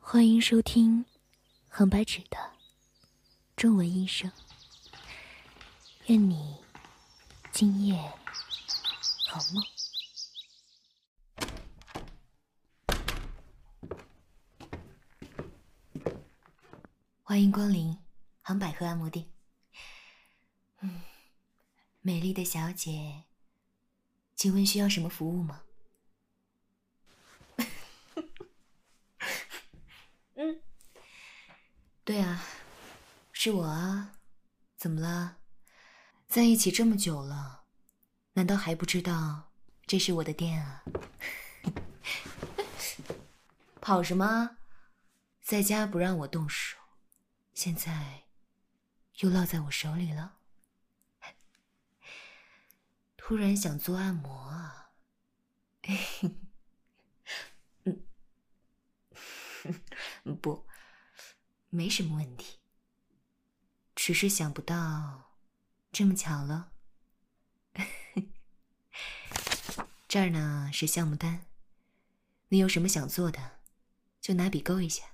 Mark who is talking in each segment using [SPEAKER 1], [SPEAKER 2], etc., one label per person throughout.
[SPEAKER 1] 欢迎收听横白纸的中文音声。愿你今夜好梦。欢迎光临杭百合按摩店。美丽的小姐，请问需要什么服务吗？对啊，是我啊。怎么了？在一起这么久了，难道还不知道这是我的店啊？跑什么？在家不让我动手，现在又落在我手里了。突然想做按摩啊。不，没什么问题，只是想不到这么巧了。这儿呢是项目单，你有什么想做的，就拿笔勾一下。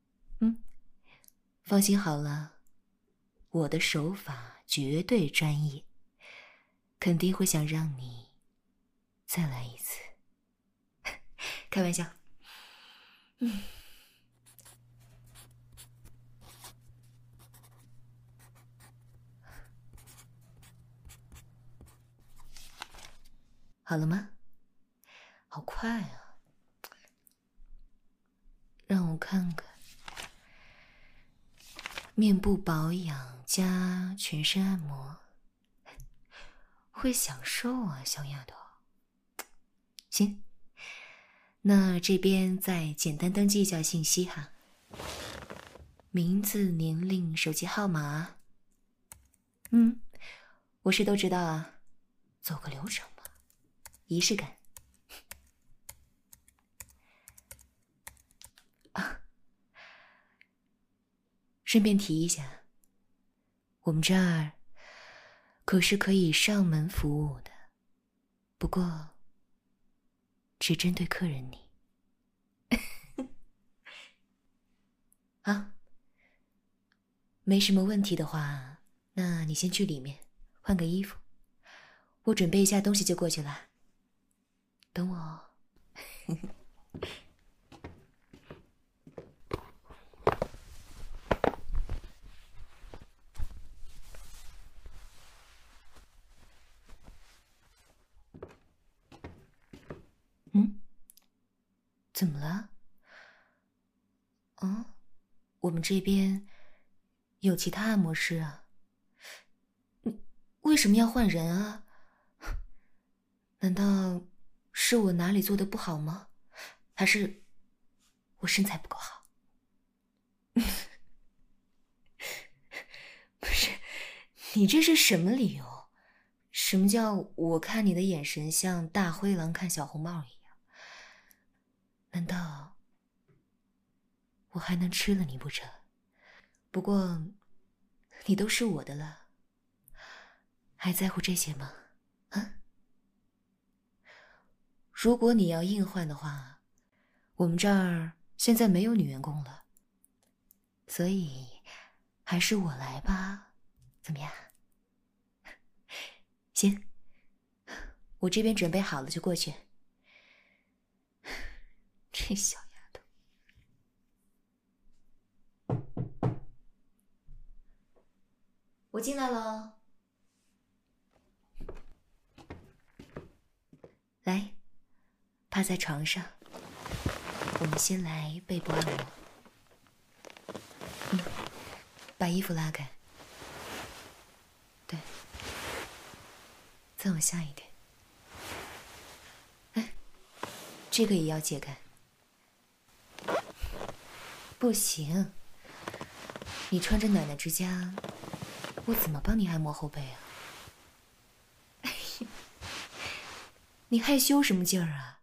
[SPEAKER 1] 放心好了，我的手法绝对专业，肯定会想让你再来一次。开玩笑。好了吗？好快啊！让我看看，面部保养加全身按摩，会享受啊，小丫头。行，那这边再简单登记一下信息哈，名字、年龄、手机号码。我是都知道啊，走个流程嘛，仪式感。顺便提一下，我们这儿可是可以上门服务的，不过只针对客人你。啊，没什么问题的话，那你先去里面换个衣服，我准备一下东西就过去了，等我哦。怎么了？我们这边有其他按摩师啊。你为什么要换人啊？难道是我哪里做的不好吗？还是我身材不够好？不是，你这是什么理由？什么叫我看你的眼神像大灰狼看小红帽一样？难道我还能吃了你不成？不过你都是我的了，还在乎这些吗？啊？如果你要硬换的话，我们这儿现在没有女员工了，所以还是我来吧，怎么样？行，我这边准备好了就过去。这小丫头，我进来了。来，趴在床上，我们先来背部按摩。把衣服拉开。对，再往下一点。哎，这个也要解开。不行，你穿着奶奶之家，我怎么帮你按摩后背啊？你害羞什么劲儿啊？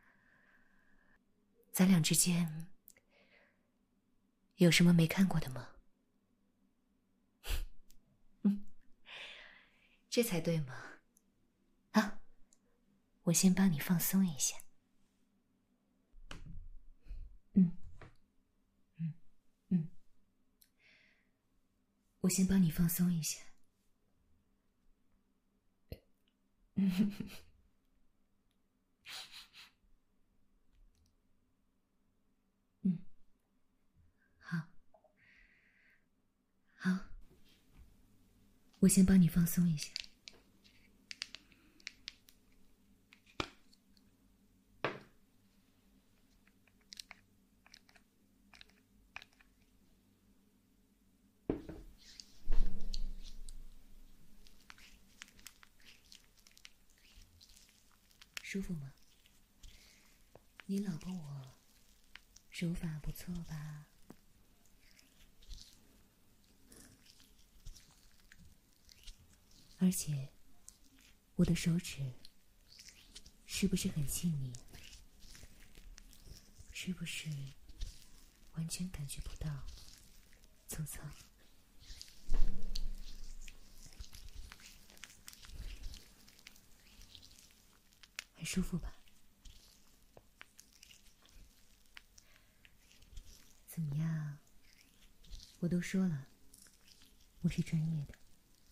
[SPEAKER 1] 咱俩之间有什么没看过的吗？这才对嘛。啊，我先帮你放松一下。 我先帮你放松一下。好，好，我先帮你放松一下。舒服吗？你老婆我手法不错吧？而且我的手指是不是很细腻？是不是完全感觉不到粗糙？很舒服吧？怎么样？我都说了，我是专业的。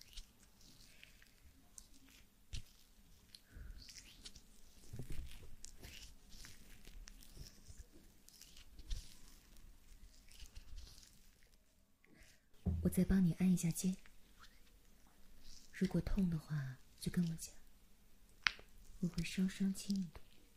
[SPEAKER 1] 我再帮你按一下肩，如果痛的话就跟我讲，我会稍稍轻一点。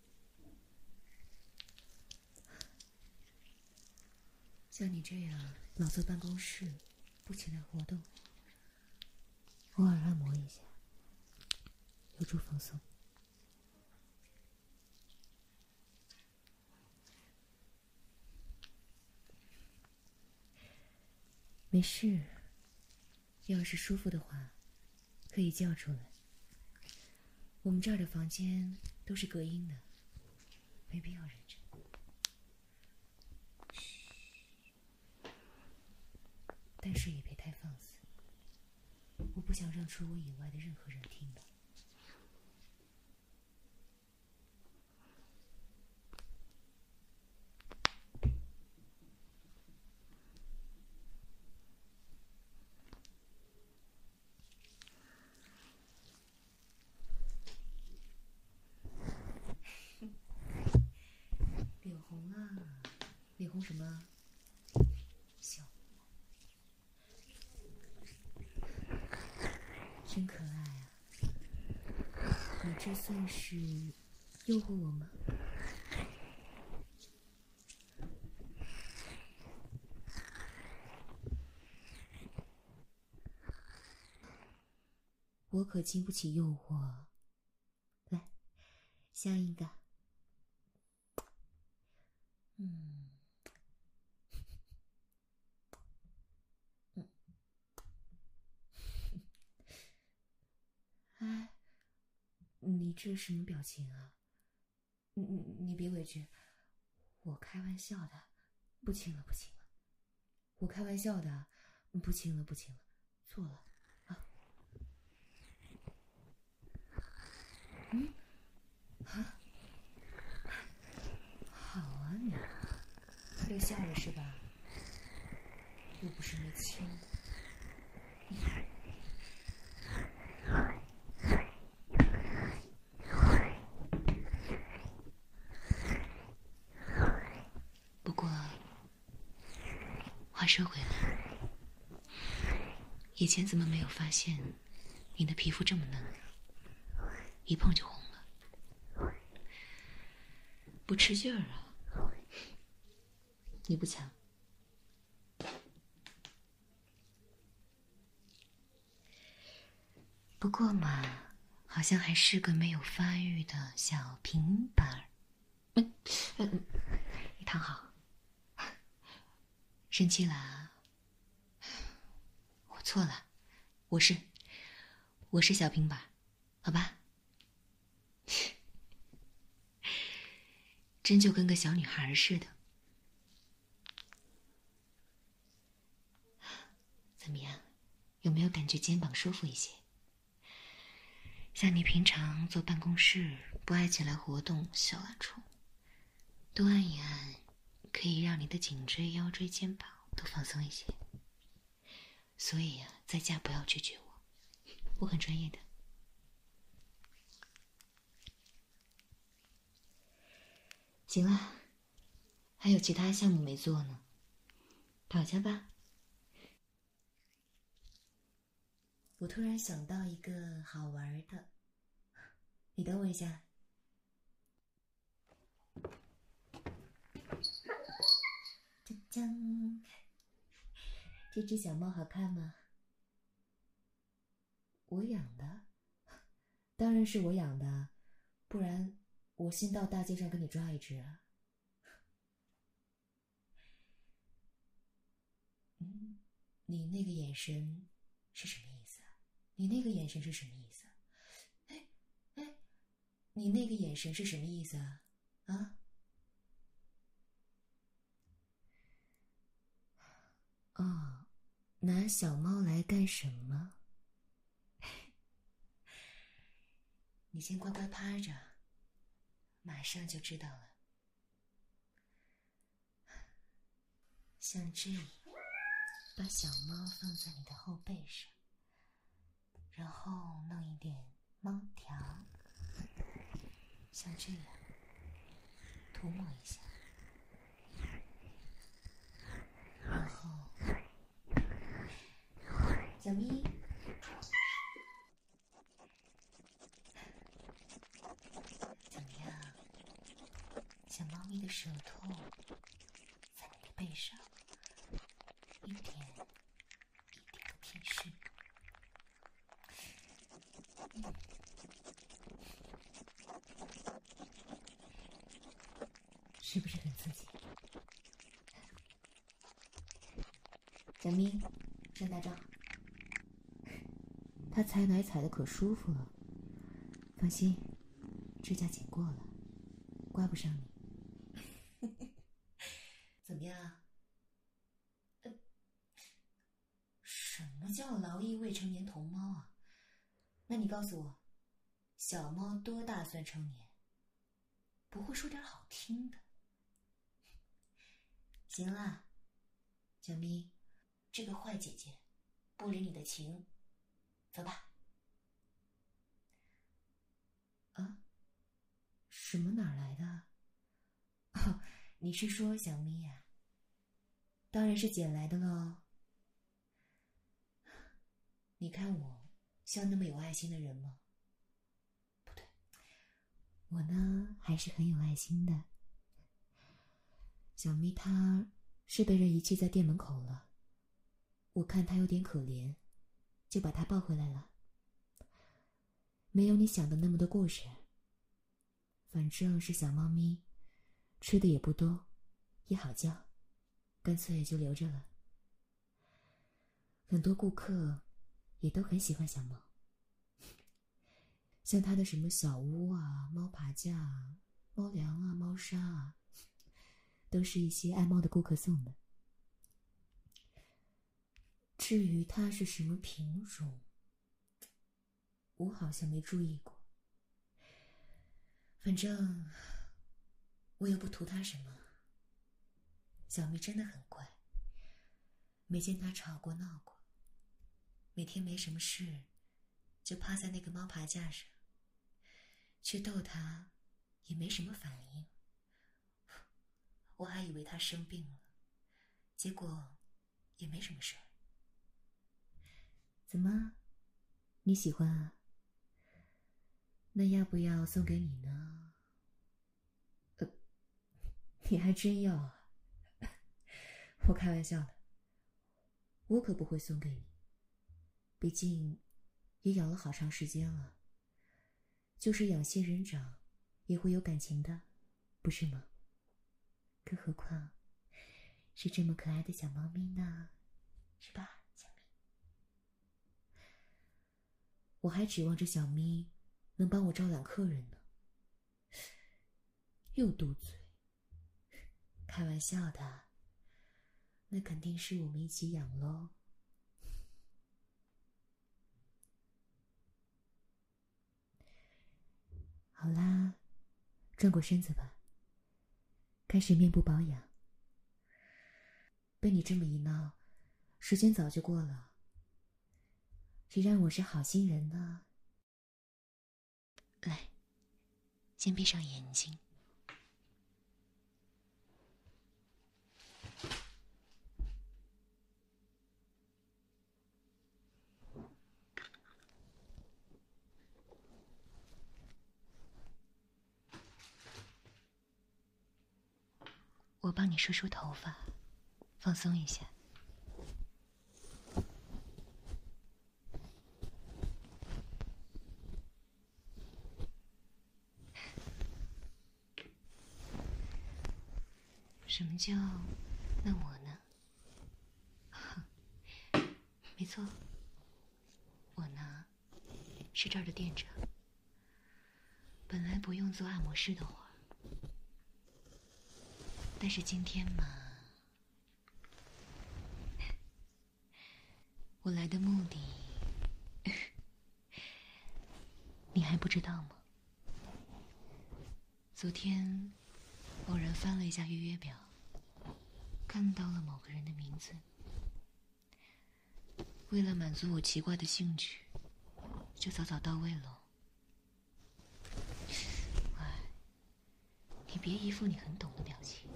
[SPEAKER 1] 像你这样老坐办公室不起来活动，偶尔按摩一下有助放松。没事，要是舒服的话可以叫出来。我们这儿的房间都是隔音的，没必要忍着。但是也别太放肆，我不想让除我以外的任何人听到。脸红了，脸红什么？笑，真可爱啊！你这算是诱惑我吗？我可经不起诱惑。来，下一个。哎，你这什么表情啊？你别委屈，我开玩笑的，不亲了不亲了，我开玩笑的，不亲了不亲了，错了啊。啊，好啊你，又笑了是吧？又不是没亲。不过话说回来，以前怎么没有发现你的皮肤这么嫩，一碰就红了？不吃劲儿啊？你不强？不过嘛，好像还是个没有发育的小平板儿。你躺好。生气了啊？我错了，我是小平板，好吧？真就跟个小女孩似的。怎么样？有没有感觉肩膀舒服一些？像你平常坐办公室不爱起来活动，小懒虫，多按一按，可以让你的颈椎、腰椎、肩膀都放松一些。 所以啊，在家不要拒绝我，我很专业的。行了，还有其他项目没做呢，躺下吧。我突然想到一个好玩的，你等我一下。锵锵，这只小猫好看吗？我养的，当然是我养的，不然我先到大街上跟你抓一只啊。你那个眼神是什么意思啊？你那个眼神是什么意思啊？哎，你那个眼神是什么意思啊？啊？哦，拿小猫来干什么？你先乖乖趴着，马上就知道了。像这样，把小猫放在你的后背上，然后弄一点猫条，像这样涂抹一下，然后小咪，怎么样？小猫咪的舌头在你的背上一点一点的舔舐，是不是很刺激？小咪，上大招。它采奶采的可舒服了，放心，指甲剪过了，刮不伤你。怎么样？什么叫劳役未成年同猫啊？那你告诉我，小猫多大算成年？不会说点好听的？行了，小咪，这个坏姐姐不领你的情，走吧。啊？什么哪儿来的？哦，你是说小咪呀？当然是捡来的喽。你看我像那么有爱心的人吗？不对，我呢还是很有爱心的。小咪她是被人遗弃在店门口了，我看她有点可怜，就把她抱回来了。没有你想的那么的过时，反正是小猫咪，吃的也不多，也好叫，干脆就留着了。很多顾客也都很喜欢小猫，像它的什么小屋啊、猫爬架啊、猫粮啊、猫砂啊，都是一些爱猫的顾客送的。至于它是什么品种，我好像没注意过。反正我又不图它什么。小咪真的很乖，没见它吵过闹过，每天没什么事就趴在那个猫爬架上，去逗它也没什么反应。我还以为它生病了，结果也没什么事儿。怎么，你喜欢啊？那要不要送给你呢？你还真要啊？我开玩笑的，我可不会送给你，毕竟也养了好长时间了，就是养仙人掌也会有感情的，不是吗？更何况是这么可爱的小猫咪呢，是吧，小咪？我还指望着小咪能帮我招揽客人呢。又嘟嘴，开玩笑的，那肯定是我们一起养咯。好啦，转过身子吧，开始面部保养。被你这么一闹，时间早就过了， 谁让我是好心人呢？来，先闭上眼睛。我帮你梳梳头发，放松一下。什么叫那我呢？没错，我呢是这儿的店长。本来不用做按摩师的活儿，但是今天嘛，我来的目的你还不知道吗？昨天偶然翻了一下预约表，看到了某个人的名字。为了满足我奇怪的兴趣，就早早到位了。哎，你别一副你很懂的表情。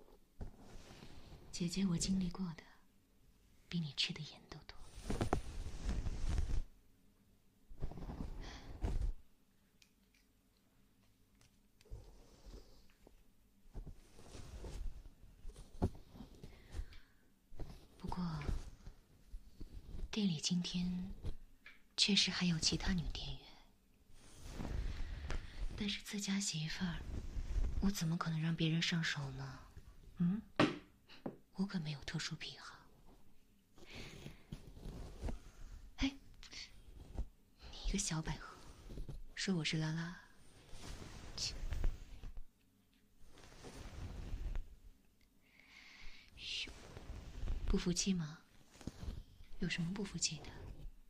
[SPEAKER 1] 姐姐我经历过的，比你吃的盐都多。不过，店里今天确实还有其他女店员，但是自家媳妇儿，我怎么可能让别人上手呢？嗯，我可没有特殊癖好。嘿，你一个小百合，说我是拉拉，切！嘘，不服气吗？有什么不服气的？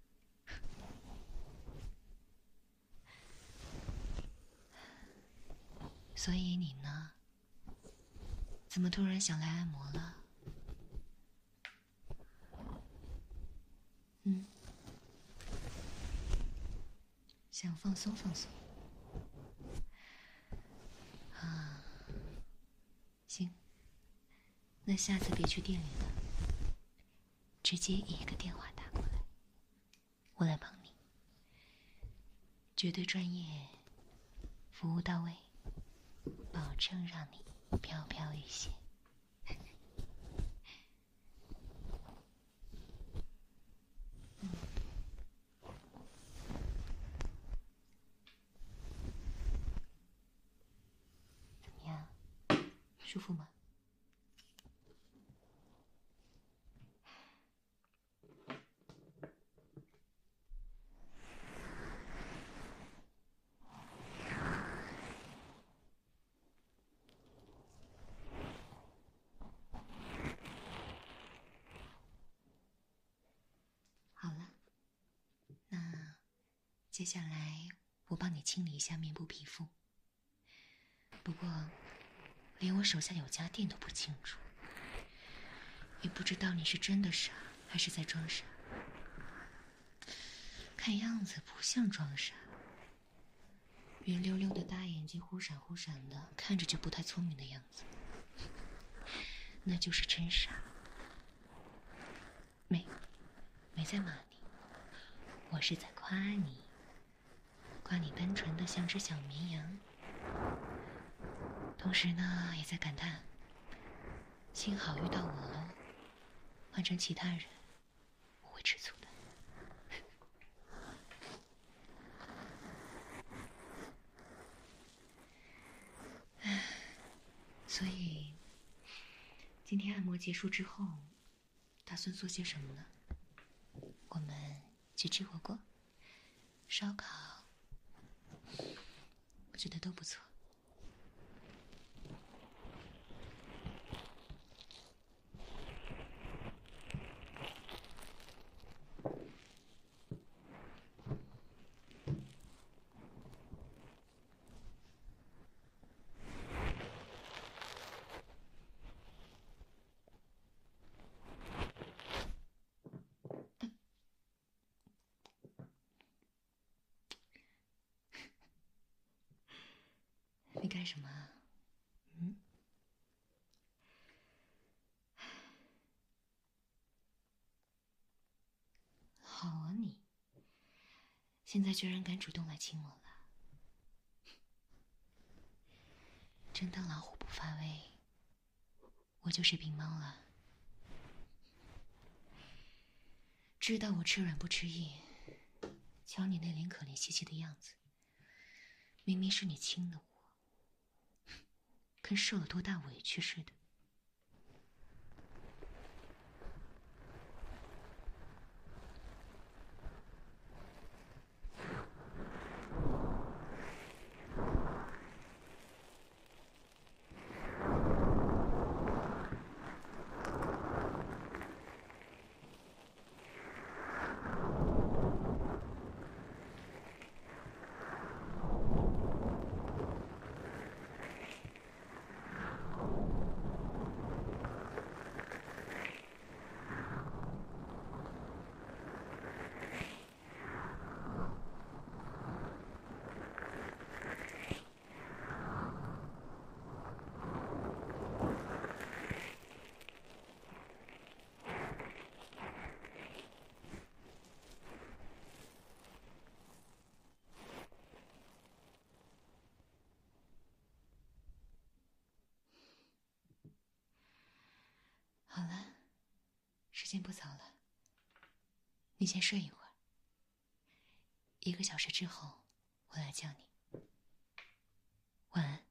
[SPEAKER 1] 所以你呢？怎么突然想来按摩了？嗯，想放松放松。啊，行，那下次别去店里了，直接一个电话打过来，我来帮你，绝对专业，服务到位，保证让你飘飘欲仙。怎么样，舒服吗？好了，那接下来我帮你清理一下面部皮肤。不过，连我手下有家店都不清楚，也不知道你是真的傻还是在装傻。看样子不像装傻，圆溜溜的大眼睛忽闪忽闪的，看着就不太聪明的样子，那就是真傻。没在骂你，我是在夸你，夸你单纯的像只小绵羊，同时呢也在感叹，幸好遇到我了，换成其他人我会吃醋的。所以今天按摩结束之后，打算做些什么呢？我们去吃火锅、烧烤，我觉得都不错。 干什么啊？嗯？好啊你，现在居然敢主动来亲我了。真当老虎不发威，我就是病猫了。知道我吃软不吃硬，瞧你那脸可怜兮兮的样子，明明是你亲的我，跟受了多大委屈似的。好了，时间不早了，你先睡一会儿。1个小时之后，我来叫你。晚安。